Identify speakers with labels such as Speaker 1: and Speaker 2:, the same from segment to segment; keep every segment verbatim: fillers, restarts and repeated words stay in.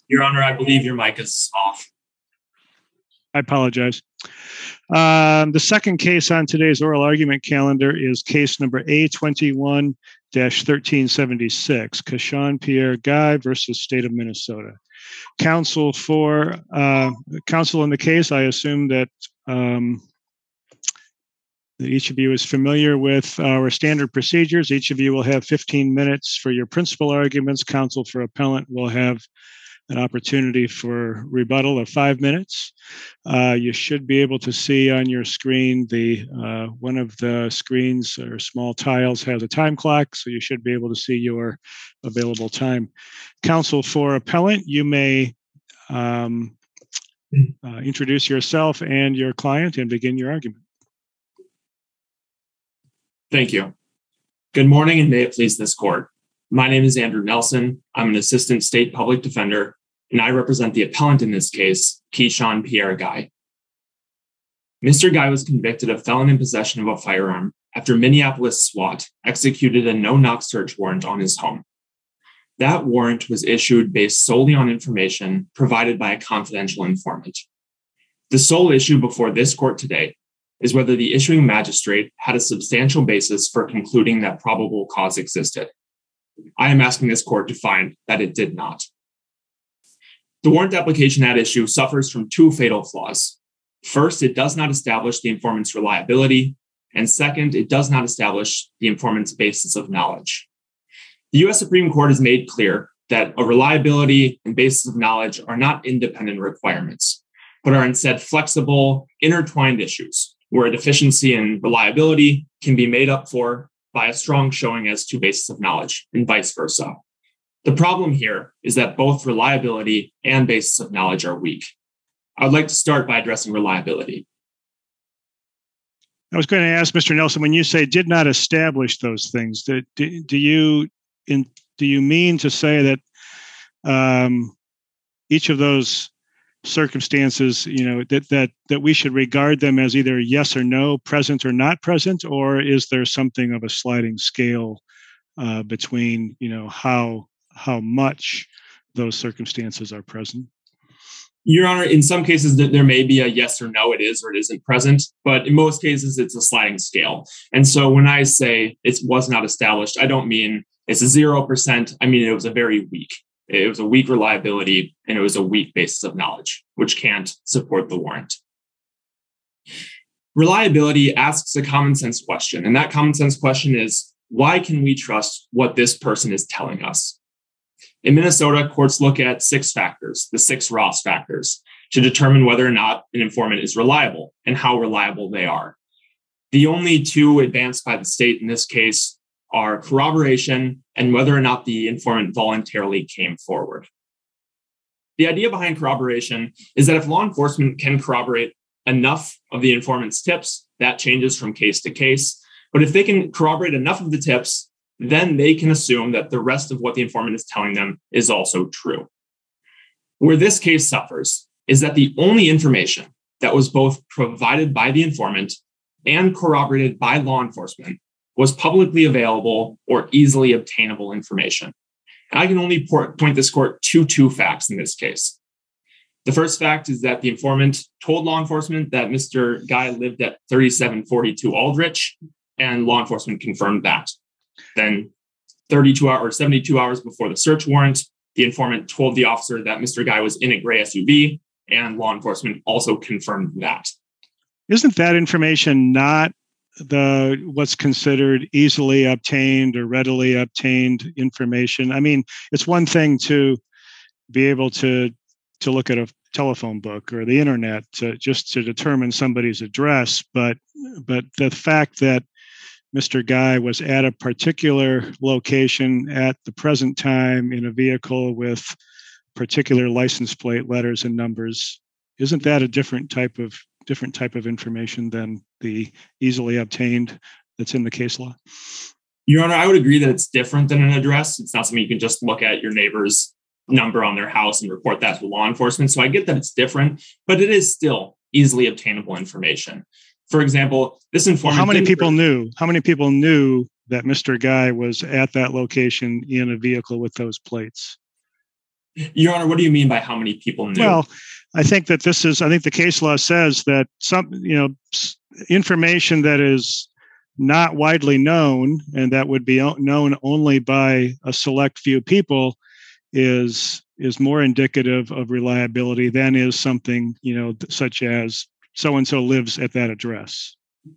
Speaker 1: Your Honor, I believe your mic is off.
Speaker 2: I apologize. Um, the second case on today's oral argument calendar is case number A twenty-one dash thirteen seventy-six, Kashawn Pierre Guy versus State of Minnesota. Counsel for uh, counsel in the case, I assume that um, that each of you is familiar with our standard procedures. Each of you will have fifteen minutes for your principal arguments. Counsel for appellant will have an opportunity for rebuttal of five minutes. Uh, you should be able to see on your screen the uh, one of the screens or small tiles has a time clock, so you should be able to see your available time. Counsel for appellant, you may um, uh, introduce yourself and your client and begin your argument.
Speaker 1: Thank you. Good morning, and may it please this court. My name is Andrew Nelson. I'm an assistant state public defender, and I represent the appellant in this case, Kashawn Pierre Guy. Mister Guy was convicted of felon in possession of a firearm after Minneapolis SWAT executed a no-knock search warrant on his home. That warrant was issued based solely on information provided by a confidential informant. The sole issue before this court today is whether the issuing magistrate had a substantial basis for concluding that probable cause existed. I am asking this court to find that it did not. The warrant application at issue suffers from two fatal flaws. First, it does not establish the informant's reliability, and second, it does not establish the informant's basis of knowledge. The U S Supreme Court has made clear that a reliability and basis of knowledge are not independent requirements, but are instead flexible, intertwined issues where a deficiency in reliability can be made up for by a strong showing as to basis of knowledge, and vice versa. The problem here is that both reliability and basis of knowledge are weak. I would like to start by addressing reliability.
Speaker 2: I was going to ask Mister Nelson, when you say did not establish those things, do, do, do you in, do you mean to say that um, each of those circumstances, you know, that that that we should regard them as either yes or no, present or not present, or is there something of a sliding scale uh, between, you know, how how much those circumstances are present?
Speaker 1: Your Honor, in some cases there may be a yes or no, it is or it isn't present, but in most cases it's a sliding scale. And so when I say it was not established, I don't mean it's a zero percent. I mean it was a very weak. It was a weak reliability, and it was a weak basis of knowledge, which can't support the warrant. Reliability asks a common sense question, and that common sense question is, why can we trust what this person is telling us? In Minnesota, courts look at six factors, the six Ross factors, to determine whether or not an informant is reliable and how reliable they are. The only two advanced by the state in this case are corroboration and whether or not the informant voluntarily came forward. The idea behind corroboration is that if law enforcement can corroborate enough of the informant's tips, that changes from case to case. But if they can corroborate enough of the tips, then they can assume that the rest of what the informant is telling them is also true. Where this case suffers is that the only information that was both provided by the informant and corroborated by law enforcement was publicly available or easily obtainable information. And I can only point this court to two facts in this case. The first fact is that the informant told law enforcement that Mister Guy lived at thirty-seven forty-two Aldrich, and law enforcement confirmed that. Then thirty-two hours or seventy-two hours before the search warrant, the informant told the officer that Mister Guy was in a gray S U V, and law enforcement also confirmed that.
Speaker 2: Isn't that information not the what's considered easily obtained or readily obtained information? I mean, it's one thing to be able to to look at a telephone book or the internet to, just to determine somebody's address, but but the fact that Mister Guy was at a particular location at the present time in a vehicle with particular license plate letters and numbers, isn't that a different type of different type of information than the easily obtained that's in the case law?
Speaker 1: Your Honor, I would agree that it's different than an address. It's not something you can just look at your neighbor's number on their house and report that to law enforcement. So I get that it's different, but it is still easily obtainable information. For example, this informant—
Speaker 2: How many people knew? How many people knew that Mister Guy was at that location in a vehicle with those plates?
Speaker 1: Your Honor, what do you mean by how many people knew?
Speaker 2: Well, I think that this is, I think the case law says that some, you know, information that is not widely known and that would be known only by a select few people is is more indicative of reliability than is something, you know, such as so-and-so lives at that address.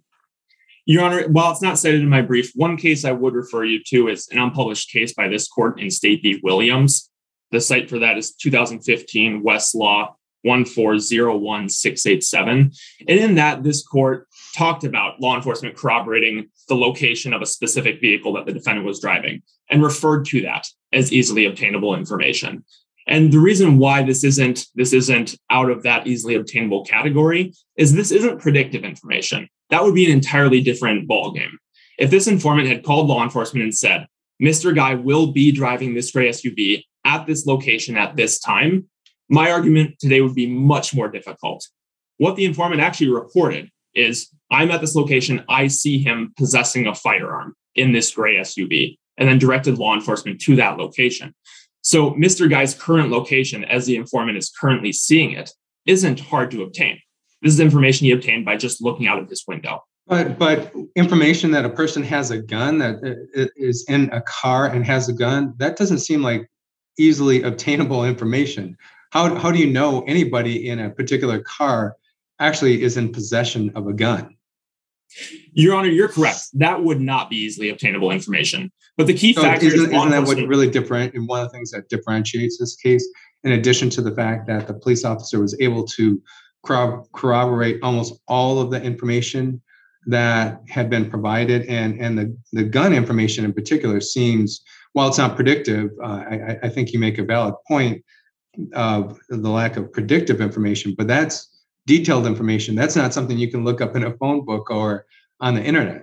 Speaker 1: Your Honor, while it's not cited in my brief, one case I would refer you to is an unpublished case by this court in State v. Williams. The site for that is two thousand fifteen Westlaw one four zero one six eight seven. And in that, this court talked about law enforcement corroborating the location of a specific vehicle that the defendant was driving and referred to that as easily obtainable information. And the reason why this isn't this isn't out of that easily obtainable category is this isn't predictive information. That would be an entirely different ballgame. If this informant had called law enforcement and said, Mister Guy will be driving this gray S U V at this location at this time, my argument today would be much more difficult. What the informant actually reported is, I'm at this location, I see him possessing a firearm in this gray S U V, and then directed law enforcement to that location. So Mister Guy's current location, as the informant is currently seeing it, isn't hard to obtain. This is information he obtained by just looking out of his window.
Speaker 3: But but information that a person has a gun, that is in a car and has a gun, that doesn't seem like easily obtainable information. How how do you know anybody in a particular car actually is in possession of a gun?
Speaker 1: Your Honor, you're correct. That would not be easily obtainable information. But the key
Speaker 3: so
Speaker 1: factor
Speaker 3: isn't,
Speaker 1: is
Speaker 3: isn't that what really different? And one of the things that differentiates this case, in addition to the fact that the police officer was able to corroborate almost all of the information that had been provided, and and the, the gun information in particular seems, while it's not predictive, uh, I, I think you make a valid point of the lack of predictive information, but that's detailed information. That's not something you can look up in a phone book or on the internet.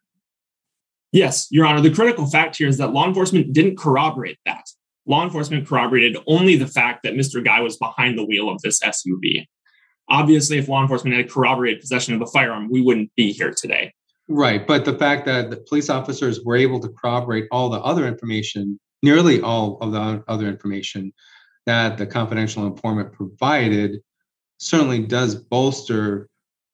Speaker 1: Yes, Your Honor, the critical fact here is that law enforcement didn't corroborate that. Law enforcement corroborated only the fact that Mister Guy was behind the wheel of this S U V. Obviously, if law enforcement had corroborated possession of the firearm, we wouldn't be here today.
Speaker 3: Right, but the fact that the police officers were able to corroborate all the other information, nearly all of the other information that the confidential informant provided, certainly does bolster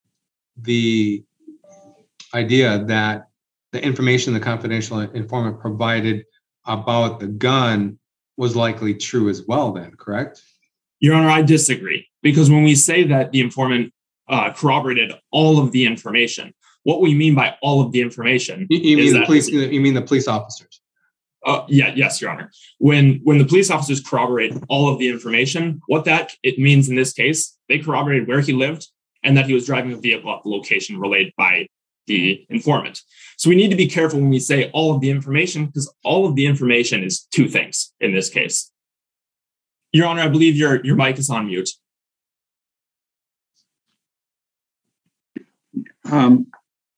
Speaker 3: the idea that the information the confidential informant provided about the gun was likely true as well then, correct?
Speaker 1: Your Honor, I disagree. Because when we say that the informant uh, corroborated all of the information, what we mean by all of the information
Speaker 3: you, you
Speaker 1: is
Speaker 3: mean
Speaker 1: that
Speaker 3: the police, you mean the police officers?
Speaker 1: Uh, yeah, yes, Your Honor. When when the police officers corroborate all of the information, what that it means in this case, they corroborated where he lived and that he was driving a vehicle at the location relayed by the informant. So we need to be careful when we say all of the information, because all of the information is two things in this case. Your Honor, I believe your your mic is on mute.
Speaker 4: Um,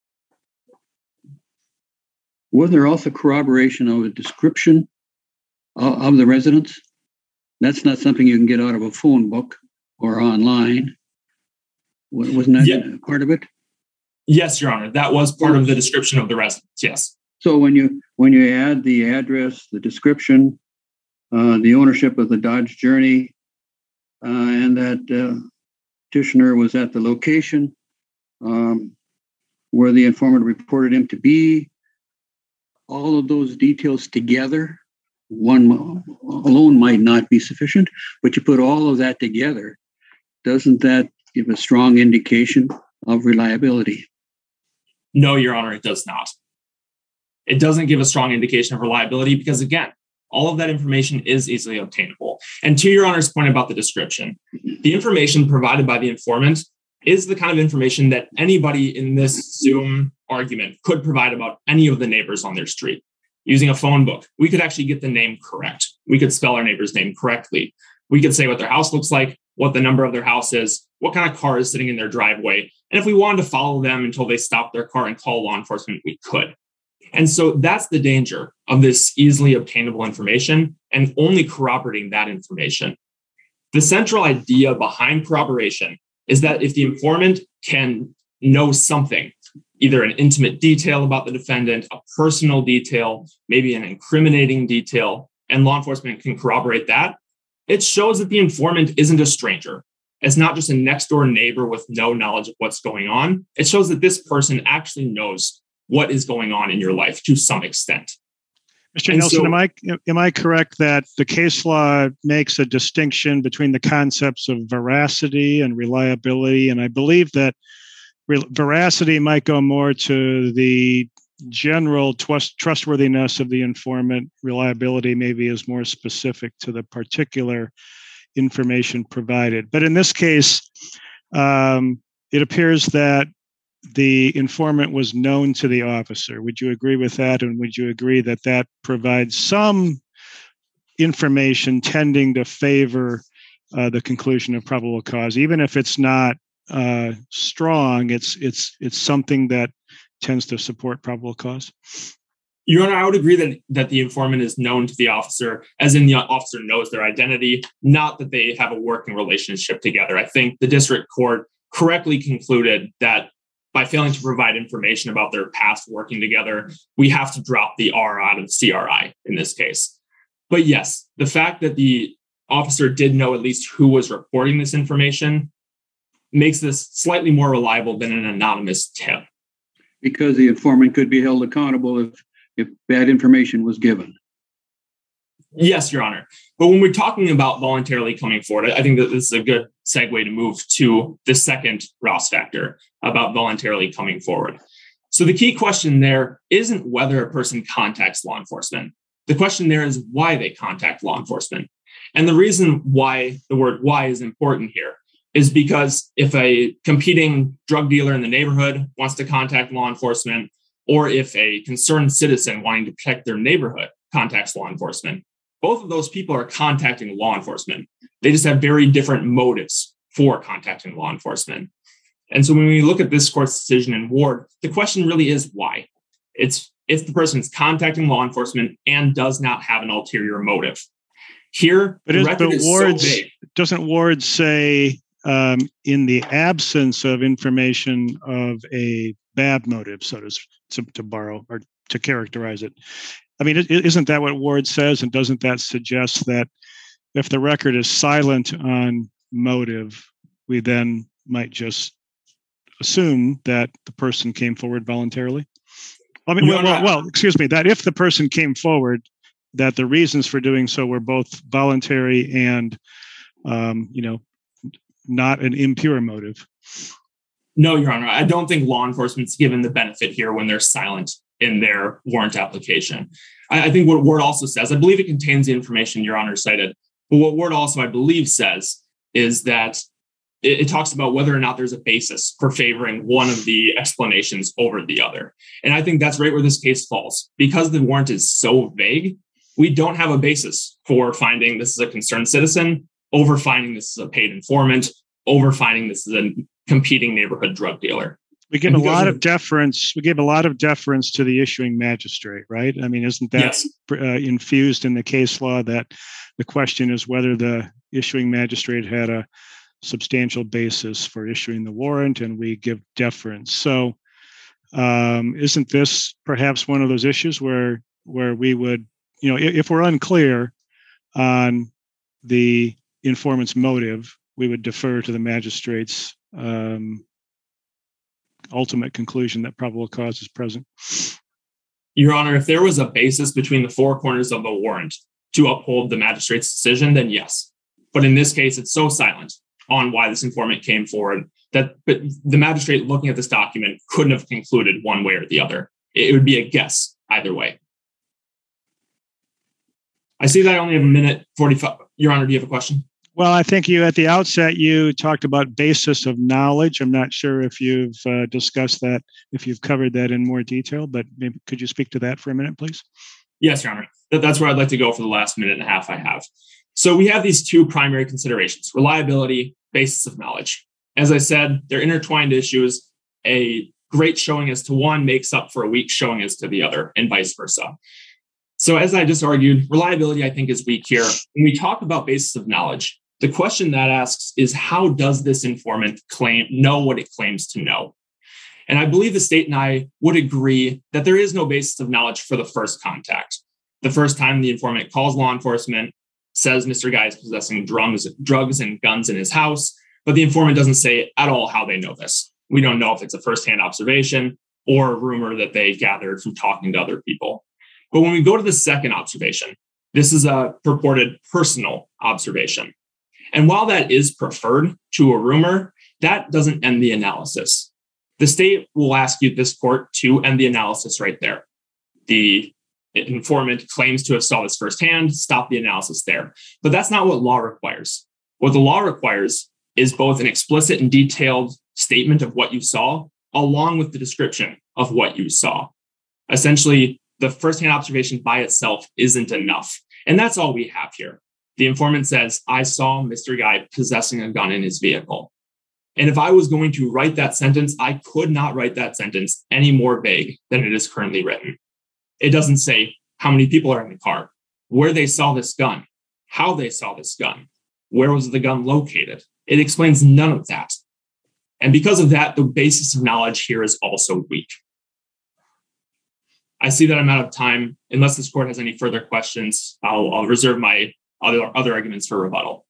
Speaker 4: was there also corroboration of a description of, of the residence? That's not something you can get out of a phone book or online. Wasn't that yeah. part of it?
Speaker 1: Yes, Your Honor. That was part of the description of the residence. Yes.
Speaker 4: So when you when you add the address, the description, uh, the ownership of the Dodge Journey, uh, and that uh, petitioner was at the location um, where the informant reported him to be, all of those details together, one alone might not be sufficient, but you put all of that together, doesn't that give a strong indication of reliability?
Speaker 1: No, Your Honor, it does not. It doesn't give a strong indication of reliability because, again, all of that information is easily obtainable. And to Your Honor's point about the description, the information provided by the informant is the kind of information that anybody in this Zoom argument could provide about any of the neighbors on their street. Using a phone book, we could actually get the name correct. We could spell our neighbor's name correctly. We could say what their house looks like, what the number of their house is, what kind of car is sitting in their driveway. And if we wanted to follow them until they stopped their car and call law enforcement, we could. And so that's the danger of this easily obtainable information and only corroborating that information. The central idea behind corroboration is that if the informant can know something, either an intimate detail about the defendant, a personal detail, maybe an incriminating detail, and law enforcement can corroborate that, It shows that the informant isn't a stranger. It's not just a next door neighbor with no knowledge of what's going on. It shows that this person actually knows what is going on in your life to some extent.
Speaker 2: Mister
Speaker 1: And
Speaker 2: Nelson,
Speaker 1: so-
Speaker 2: am I am I correct that the case law makes a distinction between the concepts of veracity and reliability? And I believe that re- veracity might go more to the general trust, trustworthiness of the informant. Reliability maybe is more specific to the particular information provided. But in this case, um, it appears that the informant was known to the officer. Would you agree with that? And would you agree that that provides some information tending to favor uh, the conclusion of probable cause, even if it's not uh, strong? It's it's it's something that tends to support probable cause.
Speaker 1: Your Honor, I would agree that, that the informant is known to the officer, as in the officer knows their identity, not that they have a working relationship together. I think the district court correctly concluded that by failing to provide information about their past working together, we have to drop the R out of C R I in this case. But yes, the fact that the officer did know at least who was reporting this information makes this slightly more reliable than an anonymous tip.
Speaker 4: Because the informant could be held accountable if, if bad information was given.
Speaker 1: Yes, Your Honor. But when we're talking about voluntarily coming forward, I think that this is a good segue to move to the second Ross factor about voluntarily coming forward. So the key question there isn't whether a person contacts law enforcement. The question there is why they contact law enforcement. And the reason why the word why is important here is because if a competing drug dealer in the neighborhood wants to contact law enforcement, or if a concerned citizen wanting to protect their neighborhood contacts law enforcement, both of those people are contacting law enforcement. They just have very different motives for contacting law enforcement. And so when we look at this court's decision in Ward, the question really is why. It's if the person is contacting law enforcement and does not have an ulterior motive. Here,
Speaker 2: But
Speaker 1: the
Speaker 2: is,
Speaker 1: record
Speaker 2: but
Speaker 1: is
Speaker 2: Ward's,
Speaker 1: so vague.
Speaker 2: doesn't Ward say um, in the absence of information of a bad motive, so to, to, to borrow or to characterize it? I mean, isn't that what Ward says? And doesn't that suggest that if the record is silent on motive, we then might just assume that the person came forward voluntarily? I mean, well, well, well, excuse me, that if the person came forward, that the reasons for doing so were both voluntary and, um, you know, not an impure motive.
Speaker 1: No, Your Honor, I don't think law enforcement's given the benefit here when they're silent in their warrant application. I, I think what Ward also says, I believe it contains the information Your Honor cited, but what Ward also, I believe, says is that it, it talks about whether or not there's a basis for favoring one of the explanations over the other. And I think that's right where this case falls. Because the warrant is so vague, we don't have a basis for finding this is a concerned citizen, over finding this is a paid informant, over finding this is a competing neighborhood drug dealer.
Speaker 2: We give a lot of deference. We give a lot of deference to the issuing magistrate, right? I mean, isn't that
Speaker 1: yes.
Speaker 2: uh, infused in the case law that the question is whether the issuing magistrate had a substantial basis for issuing the warrant, and we give deference. So, um, isn't this perhaps one of those issues where where we would, you know, if, if we're unclear on the informant's motive, we would defer to the magistrate's um, ultimate conclusion that probable cause is present?
Speaker 1: Your Honor, if there was a basis between the four corners of the warrant to uphold the magistrate's decision, then yes. But in this case, it's so silent on why this informant came forward that but the magistrate looking at this document couldn't have concluded one way or the other. It would be a guess either way. I see that I only have a minute forty-five. Your Honor, do you have a question?
Speaker 2: Well, I think you at the outset, you talked about basis of knowledge. I'm not sure if you've uh, discussed that, if you've covered that in more detail, but maybe could you speak to that for a minute, please?
Speaker 1: Yes, Your Honor. That's where I'd like to go for the last minute and a half I have. So we have these two primary considerations: reliability, basis of knowledge. As I said, they're intertwined issues. A great showing as to one makes up for a weak showing as to the other, and vice versa. So as I just argued, reliability, I think, is weak here. When we talk about basis of knowledge, the question that asks is, how does this informant claim know what it claims to know? And I believe the state and I would agree that there is no basis of knowledge for the first contact. The first time the informant calls law enforcement, says Mister Guy is possessing drugs, drugs and guns in his house, but the informant doesn't say at all how they know this. We don't know if it's a firsthand observation or a rumor that they gathered from talking to other people. But when we go to the second observation, this is a purported personal observation. And while that is preferred to a rumor, that doesn't end the analysis. The state will ask you, this court, to end the analysis right there. The informant claims to have saw this firsthand, stop the analysis there. But that's not what law requires. What the law requires is both an explicit and detailed statement of what you saw, along with the description of what you saw. Essentially, the firsthand observation by itself isn't enough. And that's all we have here. The informant says, I saw Mister Guy possessing a gun in his vehicle. And if I was going to write that sentence, I could not write that sentence any more vague than it is currently written. It doesn't say how many people are in the car, where they saw this gun, how they saw this gun, where was the gun located. It explains none of that. And because of that, the basis of knowledge here is also weak. I see that I'm out of time. Unless this court has any further questions, I'll, I'll reserve my other, other arguments for rebuttal.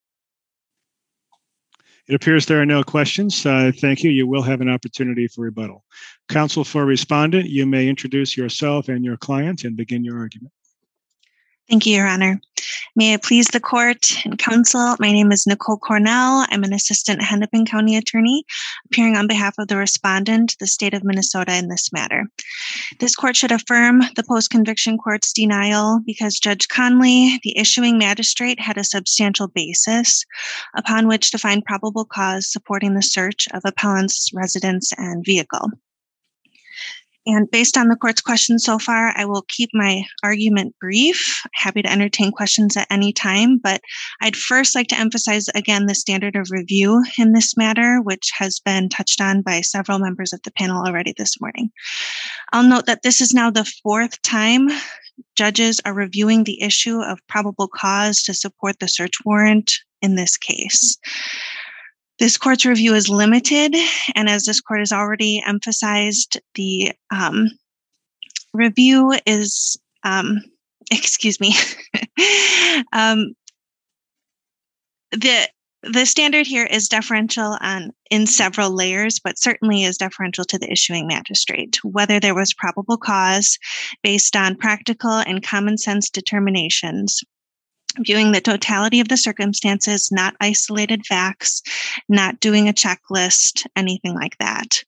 Speaker 2: It appears there are no questions. Uh, thank you. You will have an opportunity for rebuttal. Counsel for respondent, you may introduce yourself and your client and begin your argument.
Speaker 5: Thank you, Your Honor. May it please the court and counsel, my name is Nicole Cornell. I'm an assistant Hennepin County attorney appearing on behalf of the respondent, the state of Minnesota, in this matter. This court should affirm the post-conviction court's denial because Judge Conley, the issuing magistrate, had a substantial basis upon which to find probable cause supporting the search of appellant's residence and vehicle. And based on the court's questions so far, I will keep my argument brief. Happy to entertain questions at any time, but I'd first like to emphasize again the standard of review in this matter, which has been touched on by several members of the panel already this morning. I'll note that this is now the fourth time judges are reviewing the issue of probable cause to support the search warrant in this case. This court's review is limited, and as this court has already emphasized, the um, review is, um, excuse me, um, the the standard here is deferential on in several layers, but certainly is deferential to the issuing magistrate, whether there was probable cause based on practical and common sense determinations, viewing the totality of the circumstances, not isolated facts, not doing a checklist, anything like that.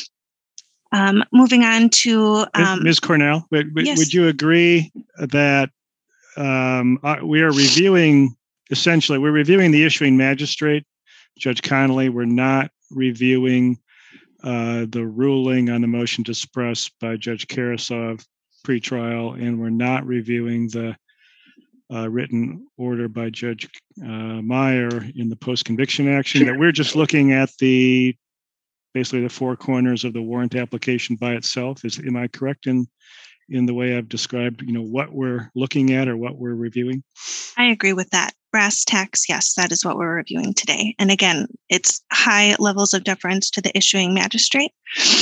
Speaker 5: Um, moving on to... Um,
Speaker 2: Miz Cornell, would, would,
Speaker 5: yes.
Speaker 2: would you agree that um, uh, we are reviewing, essentially, we're reviewing the issuing magistrate, Judge Connolly. We're not reviewing uh, the ruling on the motion to suppress by Judge Karasov pretrial, and we're not reviewing the Uh, written order by Judge uh, Meyer in the post-conviction action, that we're just looking at the basically the four corners of the warrant application by itself. Is am I correct in in the way I've described, you know, what we're looking at or what we're reviewing?
Speaker 5: I agree with that. Brass tacks, yes, that is what we're reviewing today. And again, it's high levels of deference to the issuing magistrate.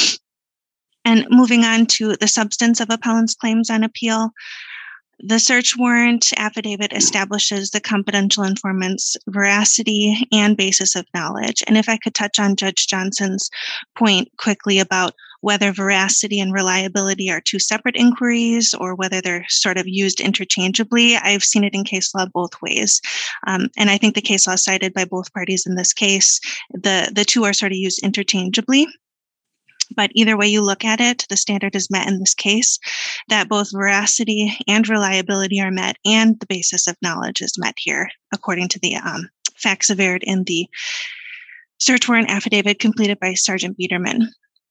Speaker 5: And moving on to the substance of appellant's claims on appeal, the search warrant affidavit establishes the confidential informant's veracity and basis of knowledge. And if I could touch on Judge Johnson's point quickly about whether veracity and reliability are two separate inquiries or whether they're sort of used interchangeably, I've seen it in case law both ways. Um, and I think the case law cited by both parties in this case, the, the two are sort of used interchangeably. But either way you look at it, the standard is met in this case, that both veracity and reliability are met, and the basis of knowledge is met here, according to the um, facts averred in the search warrant affidavit completed by Sergeant Biederman.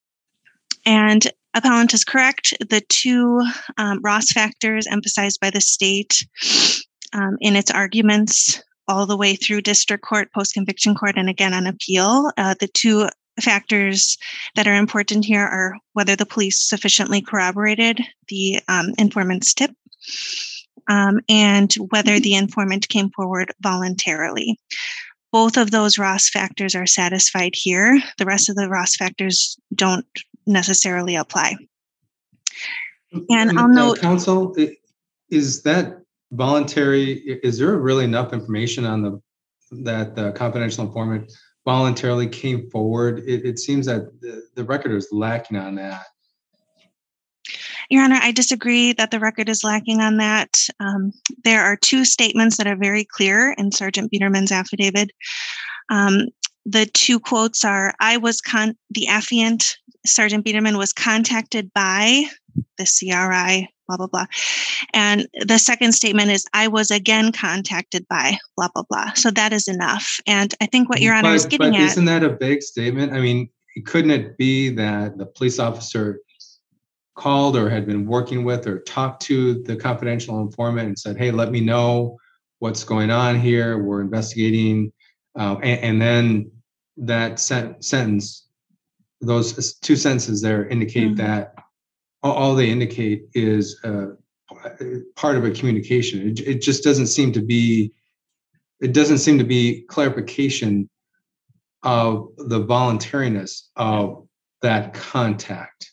Speaker 5: And appellant is correct. The two um, Ross factors emphasized by the state um, in its arguments all the way through district court, post-conviction court, and again on appeal, uh, the two factors that are important here are whether the police sufficiently corroborated the um, informant's tip um, and whether the informant came forward voluntarily. Both of those Ross factors are satisfied here. The rest of the Ross factors don't necessarily apply. And I'll
Speaker 3: uh,
Speaker 5: note...
Speaker 3: Counsel, is that voluntary, is there really enough information on the that the confidential informant voluntarily came forward? It, it seems that the, the record is lacking on that.
Speaker 5: Your Honor, I disagree that the record is lacking on that. Um, there are two statements that are very clear in Sergeant Biederman's affidavit. Um, the two quotes are, I was con- the affiant, Sergeant Biederman was contacted by the C R I, blah, blah, blah. And the second statement is, I was again contacted by blah, blah, blah. So that is enough. And I think what Your Honor
Speaker 3: but,
Speaker 5: is getting
Speaker 3: but
Speaker 5: at-
Speaker 3: isn't that a vague statement? I mean, couldn't it be that the police officer called or had been working with or talked to the confidential informant and said, hey, let me know what's going on here. We're investigating. Uh, and, and then that sen- sentence, those two sentences there indicate mm-hmm. that all, all they indicate is uh, part of a communication. It, it just doesn't seem to be, it doesn't seem to be clarification of the voluntariness of that contact.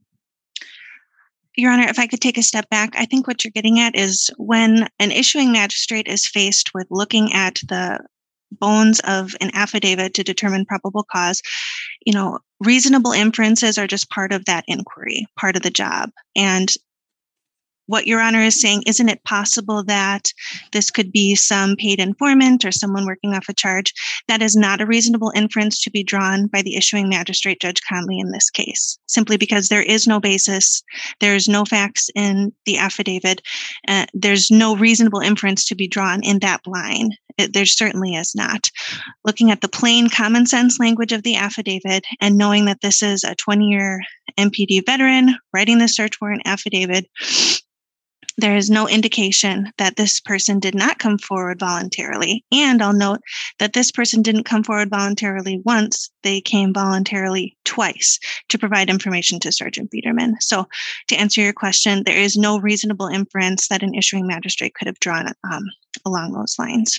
Speaker 5: Your Honor, if I could take a step back, I think what you're getting at is when an issuing magistrate is faced with looking at the bones of an affidavit to determine probable cause, you know, reasonable inferences are just part of that inquiry, part of the job. And what Your Honor is saying, isn't it possible that this could be some paid informant or someone working off a charge? That is not a reasonable inference to be drawn by the issuing magistrate, Judge Conley, in this case, simply because there is no basis, there's no facts in the affidavit, uh, there's no reasonable inference to be drawn in that line. It, there certainly is not. Looking at the plain common sense language of the affidavit and knowing that this is a twenty-year M P D veteran writing the search warrant affidavit, there is no indication that this person did not come forward voluntarily. And I'll note that this person didn't come forward voluntarily once, they came voluntarily twice to provide information to Sergeant Biederman. So to answer your question, there is no reasonable inference that an issuing magistrate could have drawn um, along those lines.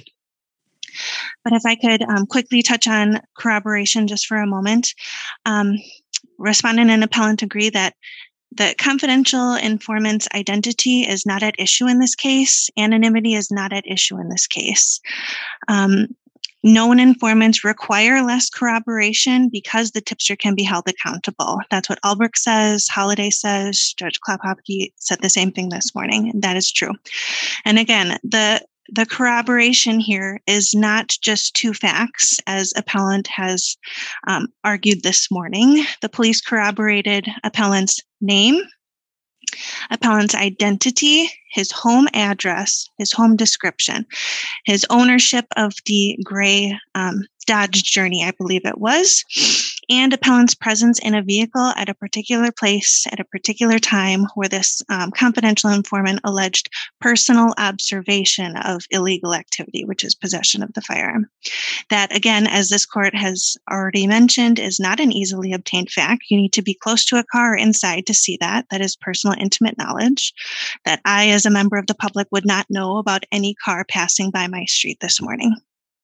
Speaker 5: But if I could um, quickly touch on corroboration just for a moment. Um, respondent and appellant agree that the confidential informant's identity is not at issue in this case. Anonymity is not at issue in this case. Um, known informants require less corroboration because the tipster can be held accountable. That's what Albrecht says, Holliday says, Judge Klopopke said the same thing this morning, and that is true. And again, the The corroboration here is not just two facts, as appellant has um, argued this morning. The police corroborated appellant's name, appellant's identity, his home address, his home description, his ownership of the gray um, Dodge Journey, I believe it was, and appellant's presence in a vehicle at a particular place at a particular time where this um, confidential informant alleged personal observation of illegal activity, which is possession of the firearm. That, again, as this court has already mentioned, is not an easily obtained fact. You need to be close to a car or inside to see that. That is personal, intimate knowledge that I, as a member of the public, would not know about any car passing by my street this morning.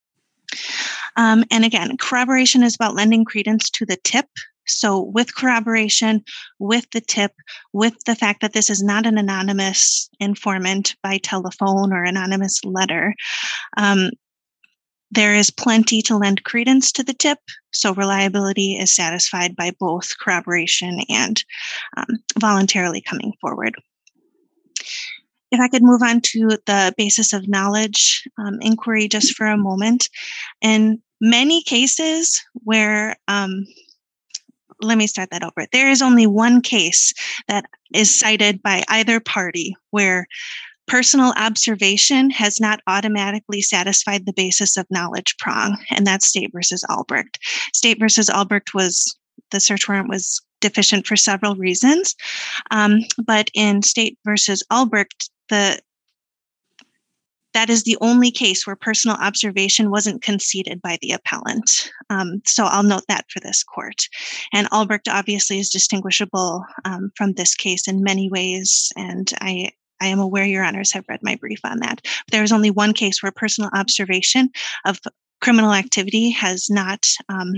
Speaker 5: Um, and again, corroboration is about lending credence to the tip. So with corroboration, with the tip, with the fact that this is not an anonymous informant by telephone or anonymous letter, um, there is plenty to lend credence to the tip. So reliability is satisfied by both corroboration and um, voluntarily coming forward. If I could move on to the basis of knowledge um, inquiry just for a moment. In many cases where, um, let me start that over. There is only one case that is cited by either party where personal observation has not automatically satisfied the basis of knowledge prong, and that's State versus Albrecht. State versus Albrecht was, the search warrant was deficient for several reasons, um, but in State versus Albrecht, the that is the only case where personal observation wasn't conceded by the appellant. Um, so I'll note that for this court. And Albrecht obviously is distinguishable um, from this case in many ways, and I I am aware Your Honors have read my brief on that. But there is only one case where personal observation of criminal activity has not um,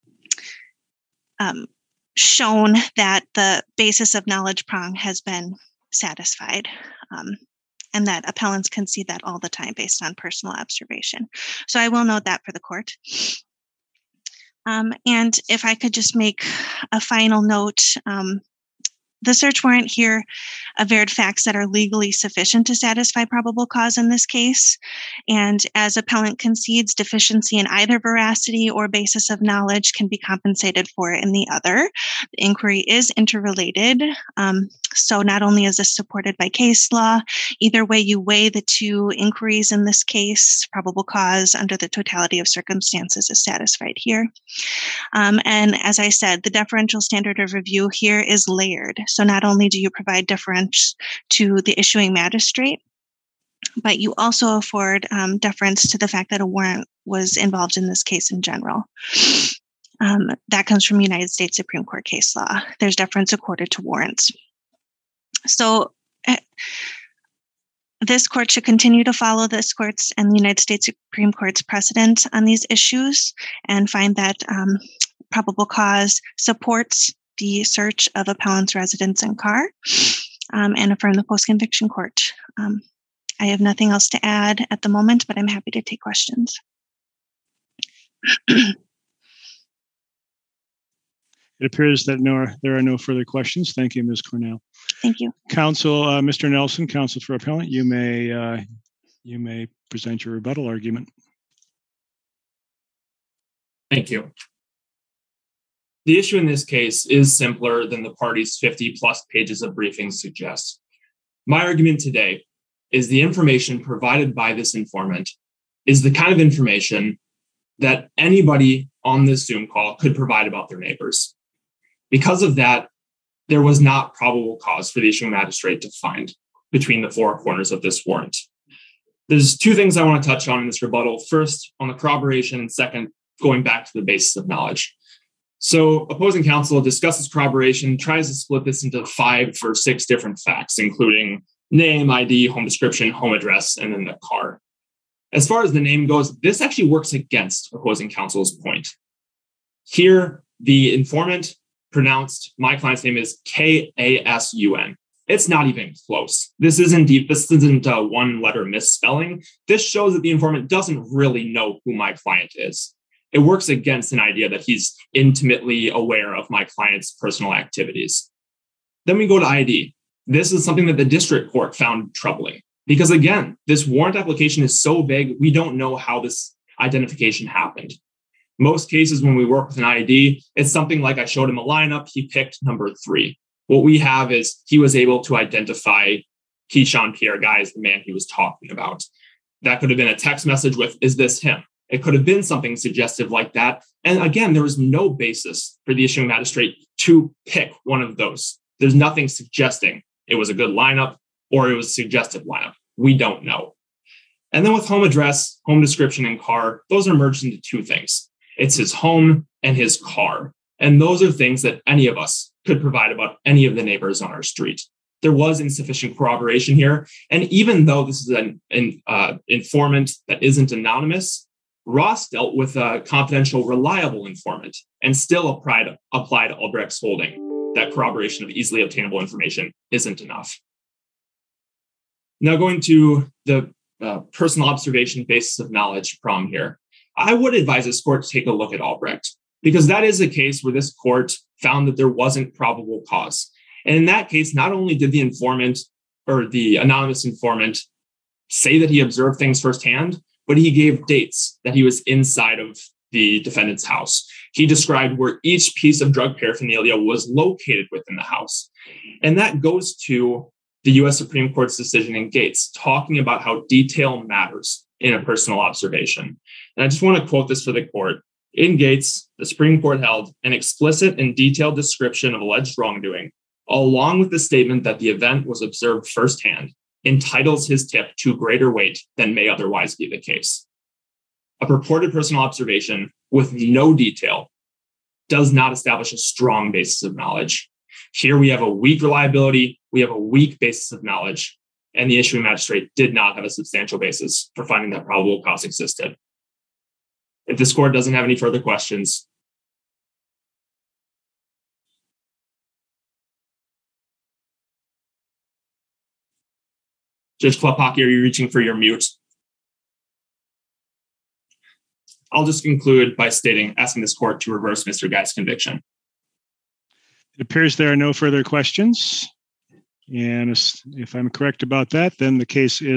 Speaker 5: um, shown that the basis of knowledge prong has been satisfied. Um, and that appellants concede that all the time based on personal observation. So I will note that for the court. Um, and if I could just make a final note, um, the search warrant here averred facts that are legally sufficient to satisfy probable cause in this case. And as appellant concedes, deficiency in either veracity or basis of knowledge can be compensated for in the other. The inquiry is interrelated. Um, so not only is this supported by case law, either way you weigh the two inquiries in this case, probable cause under the totality of circumstances is satisfied here. Um, and as I said, the deferential standard of review here is layered. So not only do you provide deference to the issuing magistrate, but you also afford um, deference to the fact that a warrant was involved in this case in general. Um, that comes from United States Supreme Court case law. There's deference accorded to warrants. So uh, this court should continue to follow this court's and the United States Supreme Court's precedent on these issues and find that um, probable cause supports the search of appellant's residence and car, um, and affirm the post-conviction court. Um, I have nothing else to add at the moment, but I'm happy to take questions.
Speaker 2: It appears that no, there are no further questions. Thank you, Miz Cornell.
Speaker 5: Thank you.
Speaker 2: Counsel, uh, Mister Nelson, counsel for appellant, you may uh, you may present your rebuttal argument.
Speaker 1: Thank you. The issue in this case is simpler than the party's fifty plus pages of briefings suggest. My argument today is the information provided by this informant is the kind of information that anybody on this Zoom call could provide about their neighbors. Because of that, there was not probable cause for the issuing magistrate to find between the four corners of this warrant. There's two things I want to touch on in this rebuttal. First, on the corroboration, and second, going back to the basis of knowledge. So opposing counsel discusses corroboration, tries to split this into five or six different facts, including name, I D, home description, home address, and then the car. As far as the name goes, this actually works against opposing counsel's point. Here, the informant pronounced my client's name is K A S U N. It's not even close. This isn't deep. This isn't a one-letter misspelling. This shows that the informant doesn't really know who my client is. It works against an idea that he's intimately aware of my client's personal activities. Then we go to I D. This is something that the district court found troubling because, again, this warrant application is so vague, we don't know how this identification happened. Most cases when we work with an I D, it's something like I showed him a lineup, he picked number three. What we have is he was able to identify Keyshawn Pierre Guy as the man he was talking about. That could have been a text message with, is this him? It could have been something suggestive like that. And again, there was no basis for the issuing magistrate to pick one of those. There's nothing suggesting it was a good lineup or it was a suggestive lineup. We don't know. And then with home address, home description, and car, those are merged into two things. It's his home and his car. And those are things that any of us could provide about any of the neighbors on our street. There was insufficient corroboration here. And even though this is an, an uh, informant that isn't anonymous, Ross dealt with a confidential, reliable informant and still applied, applied Albrecht's holding that corroboration of easily obtainable information isn't enough. Now going to the uh, personal observation basis of knowledge problem here, I would advise this court to take a look at Albrecht because that is a case where this court found that there wasn't probable cause. And in that case, not only did the informant or the anonymous informant say that he observed things firsthand, but he gave dates that he was inside of the defendant's house. He described where each piece of drug paraphernalia was located within the house. And that goes to the U S Supreme Court's decision in Gates, talking about how detail matters in a personal observation. And I just want to quote this for the court. In Gates, the Supreme Court held an explicit and detailed description of alleged wrongdoing, along with the statement that the event was observed firsthand, entitles his tip to greater weight than may otherwise be the case. A purported personal observation with no detail does not establish a strong basis of knowledge. Here we have a weak reliability, we have a weak basis of knowledge, and the issuing magistrate did not have a substantial basis for finding that probable cause existed. If this court doesn't have any further questions, Judge Klepacki, are you reaching for your mute? I'll just conclude by stating, asking this court to reverse Mister Guy's conviction.
Speaker 2: It appears there are no further questions. And if I'm correct about that, then the case is